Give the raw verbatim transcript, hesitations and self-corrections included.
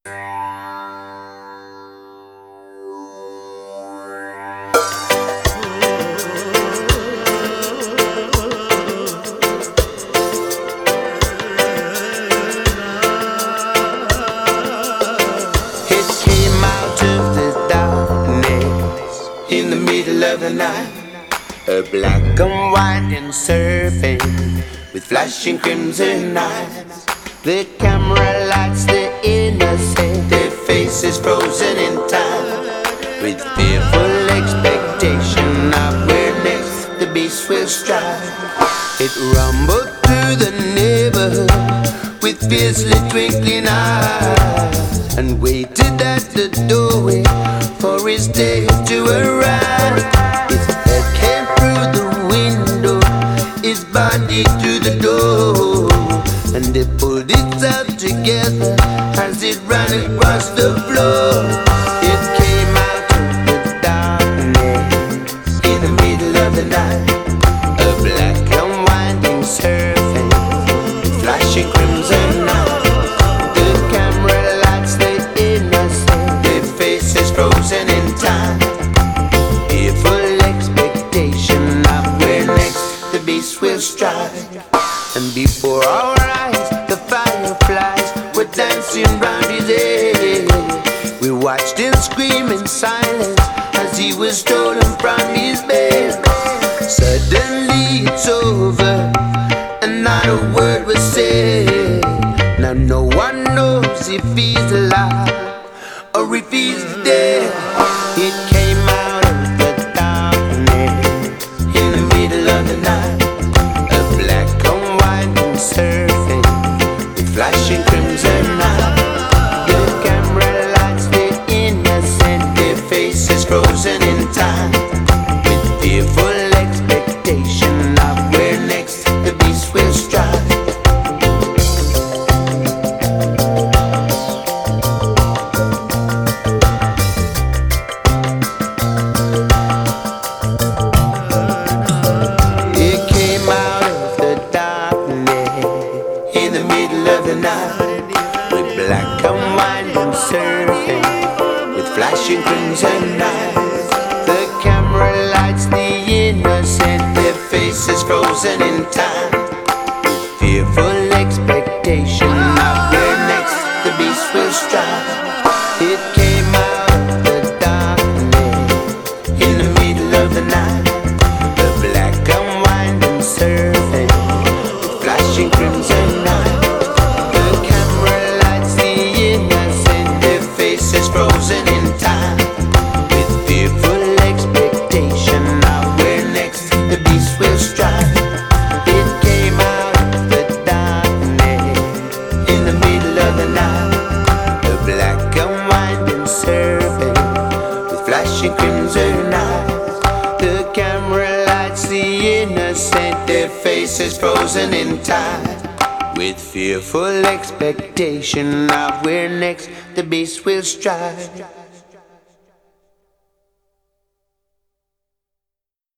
In the middle of the night, a black and white and surfing with flashing crimson eyes. The camera lights the innocent, their faces frozen in time, with fearful expectation of where next the beast will strike. It rumbled through the neighborhood with fiercely twinkling eyes, and waited at the doorway for his day to arrive. His head came through the window, his body through the door, and they pulled itself together as it ran across the floor. It came out of the darkness in the middle of the night, a black and winding surfing, flashing crimson eyes. The camera lights the innocent, their faces frozen in time, fearful expectation of where next the beast will strike. And before our eyes the fireflies were dancing round his head. We watched him scream in silence as he was stolen from his bed. Suddenly it's over and not a word was said. Now no one knows if he's alive or if he's dead. It came out of the darkness in the middle of the night, a black and white and surfing with flashing crimson eyes. The camera lights the innocent, their faces frozen in time, with fearful expectation of where next the beast will strike. Black and white and surfing with flashing crimson eyes. The camera lights the innocent, their faces frozen in time, with fearful expectation of where next the beast will strike. It came out of the darkness in the middle of the night, the black and white and surfing with flashing crimson eyes. Frozen in time, with fearful expectation of where next the beast will strike. It came out of the darkness in the middle of the night, a black and white and surfing with flashing crimson eyes. The camera lights the innocent, their faces frozen in time, with fearful expectation of where next the beast will strike.